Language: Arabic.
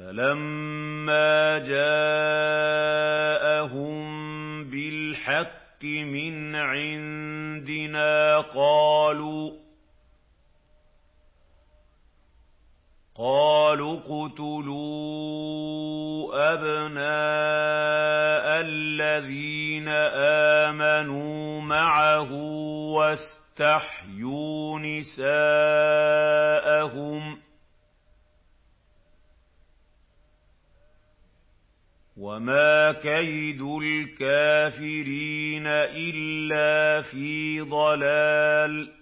فَلَمَّا جَاءَهُم بِالْحَقِّ مِنْ عِندِنَا قَالُوا اقْتُلُوا أَبْنَاءَ الَّذِينَ آمَنُوا مَعَهُ وَاسْتَحْيُوا نِسَاءَهُمْ ۚ وَمَا كَيْدُ الْكَافِرِينَ إِلَّا فِي ضَلَالٍ